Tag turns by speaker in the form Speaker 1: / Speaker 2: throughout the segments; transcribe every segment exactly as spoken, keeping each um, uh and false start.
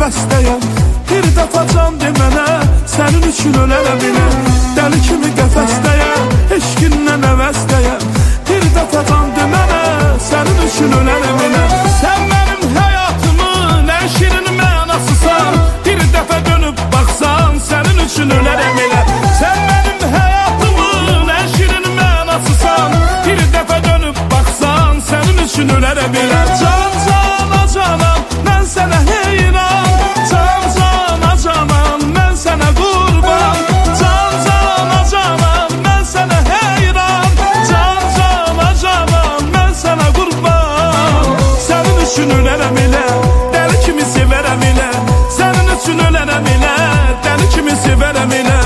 Speaker 1: qəfəsdəyəm. Bir dəfə can de mənə, sənin üçün ölərəm elə. Dəli kimi qəfəsdəyəm, eşqindən əvəzdəyəm. Bir dəfə can de mənə, sənin üçün ölərəm elə. Sən mənim həyatımın ən şirin mənasısan. Bir dəfə dönüb baxsan, sənin üçün ölərəm elə. Sən mənim həyatımın ən şirin mənasısan. Bir dəfə dönüb baxsan, sənin üçün ölərəm elə. Can cana canam, mən sənə heyran. Can cana canam, mən sənə qurban. Can cana canam, mən sənə heyran. Can cana canam, mən sənə qurban. Sənin üçün ölərəm elə, dəli kimi sevərəm elə. Sənin üçün ölərəm elə, dəli kimi sevərəm elə.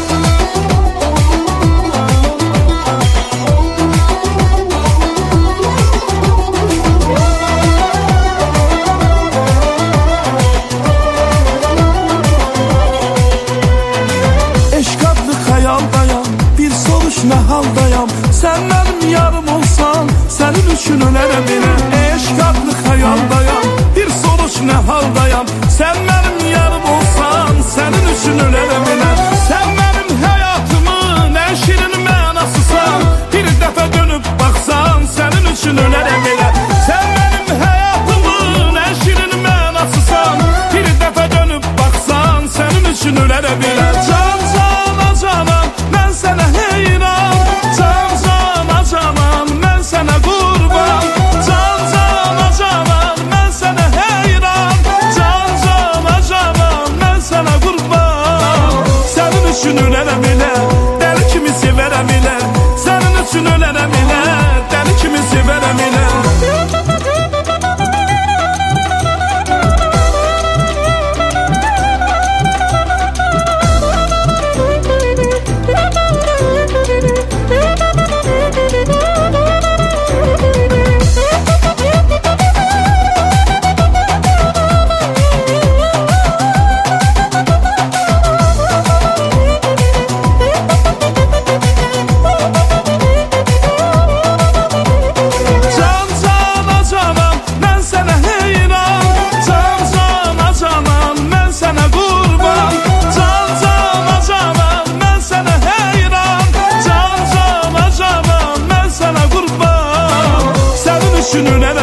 Speaker 1: Nə haldayam, sən mənim yarım olsan, sənin üçün ölərəm elə. Eşq adlı xəyaldayam, bir soruş nə haldayam, sən mənim yarım olsan, sənin üçün ölərəm elə. Sən mənim həyatımın ən şirin mənasısan. Bir dəfə dönüb baxsan, sənin üçün ölərəm elə. Sən mənim həyatımın ən şirin mənasısan. Bir dəfə dönüb baxsan, sənin üçün ölərəm elə. Can cana canam, mən sənə heyran. Can cana canam, mən sənə qurban. Can cana canam, mən sənə heyran. Can cana canam, mən sənə qurban. Sənin üçün ölərəm elə, dəli kimi sevərəm elə. Sənin üçün ölərəm elə, dəli kimi sevərəm elə. Üçün ölərəm